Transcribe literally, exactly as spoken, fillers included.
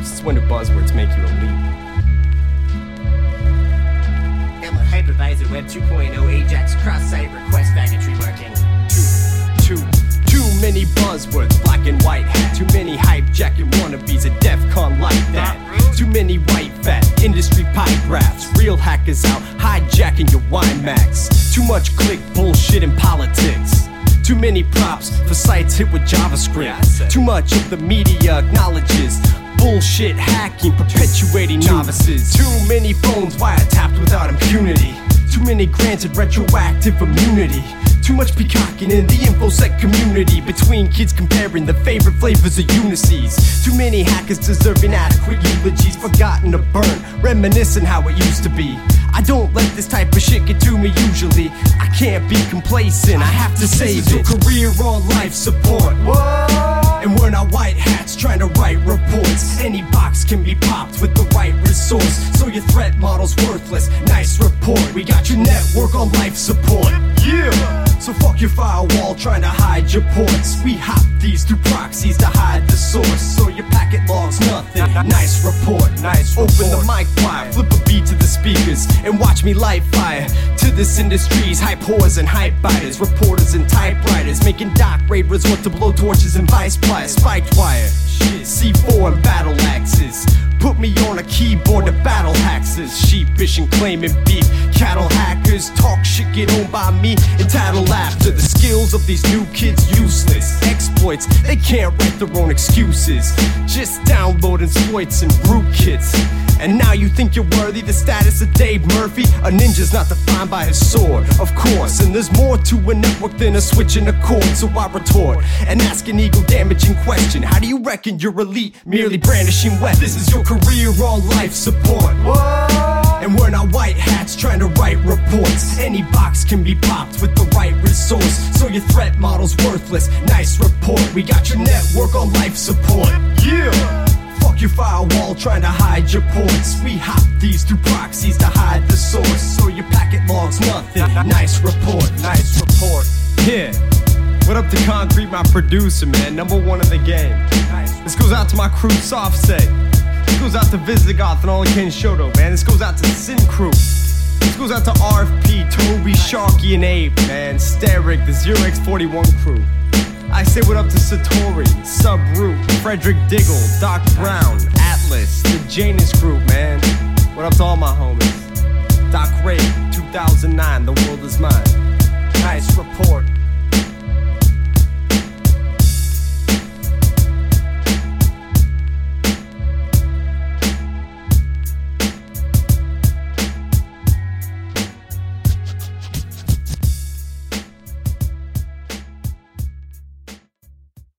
Since when do buzzwords make you elite? I'm a hypervisor Web two point oh Ajax cross-site request packetry marking. Too, too, too many buzzwords, black and white hat. Too many hype jacket wannabes at DEF CON like that. Too many white fat industry pipe raps. Real hackers out hijacking your wine max. Too much click bullshit in politics. Too many props for sites hit with JavaScript. Yeah, too much of the media acknowledges bullshit hacking, perpetuating too, novices. Too many phones wiretapped without impunity. Too many granted retroactive immunity. Too much peacocking in the InfoSec community, between kids comparing the favorite flavors of Unices. Too many hackers deserve inadequate eulogies, forgotten to burn, reminiscing how it used to be. I don't let this type of shit get to me usually. I can't be complacent, I have to save it. Career or life support. What? And we're not white hats trying to write reports. Any box can be popped with the right resource, so your threat model's worthless. Nice report, we got your network on life support. Yeah! So fuck your firewall trying to hide your ports. We hop these through proxies to hide the source, so your packet logs nothing. Nice report, nice report. Open the mic wire, flip a beat to the speakers, and watch me light fire to this industry's hype whores and hype biters, reporters and typewriters, making Doc Raid resort to blow torches and vice pliers, spiked wire, shit, C four and battle axes. Put me on a keyboard to battle haxes, sheepish and claiming beef. Cattle hackers talk shit, get owned by me, and tattle after. The skills of these new kids useless. Exploits, they can't write their own excuses. Just download exploits and rootkits. And now you think you're worthy the status of Dave Murphy? A ninja's not defined by his sword, of course. And there's more to a network than a switch and a cord. So I retort and ask an ego-damaging question. How do you reckon you're elite, merely brandishing weapons? This is your career or life support. What? And we're not white hats trying to write reports. Any box can be popped with the right resource, so your threat model's worthless. Nice report, we got your network on life support. Yeah! Fuck your firewall trying to hide your ports. We hop these through proxies to hide the source, so your packet logs nothing. Nice report, nice report. Yeah. What up to Concrete, my producer, man? Number one in the game. This goes out to my crew, Softset. This goes out to Visigoth and all the Ken Shoto, man. This goes out to the Sin Crew. This goes out to R F P, Toby, Sharky, and Abe, man. Steric, the zero x forty-one crew. I say what up to Satori, Subroot, Frederick Diggle, Doc Brown, Atlas, the Janus group, man. What up to all my homies? Doc Raid, two thousand nine, the world is mine. Nice report.